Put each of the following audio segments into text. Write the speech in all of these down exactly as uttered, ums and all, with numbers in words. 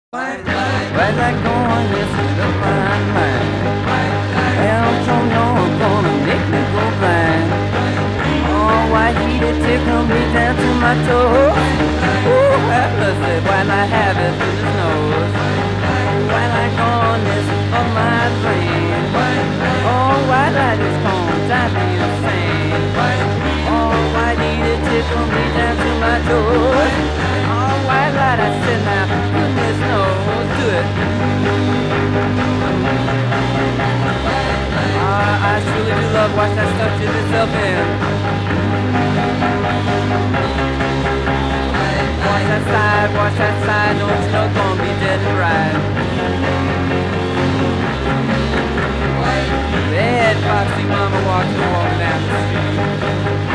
White light going, listen to my mind. Well, don't know I'm gonna make me go blind. Oh, white heated tickle me down to my toes. Ooh, helplessly, while I have it in his nose. White light going, listen for my brain. Oh, white light is gonna drive me insane. Oh, white heated tickle me down to my toes. Oh, white light, I said now, goodness knows, do it. Uh, I truly do love watch that stuff to itself in. Watch that side, watch that side, don't you know gonna be dead and right. Bad foxy mama walks and walks down the street.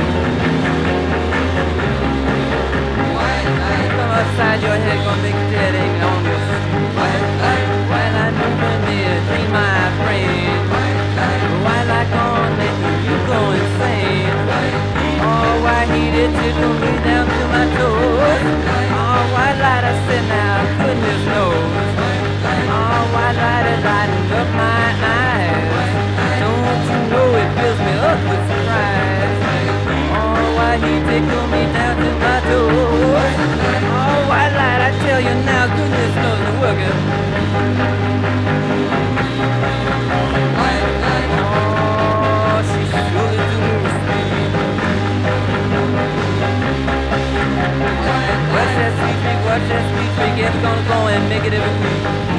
Come outside your head, gonna make a dead egg on your street. White light moving near, be my friend. White light gonna make you go insane. Oh, white heated tickle me down to my toes. Oh, white light, I said now, goodness knows. Oh, white light is lighting up my eyes. Don't you know it fills me up with surprise. Oh, white heat tickle me down to my toes. Oh, white light, I tell you now, goodness knows it's working. Oh, she surely do move speed. Watch that sweet freak, watch that sweet freak, it's gonna go and make it every week.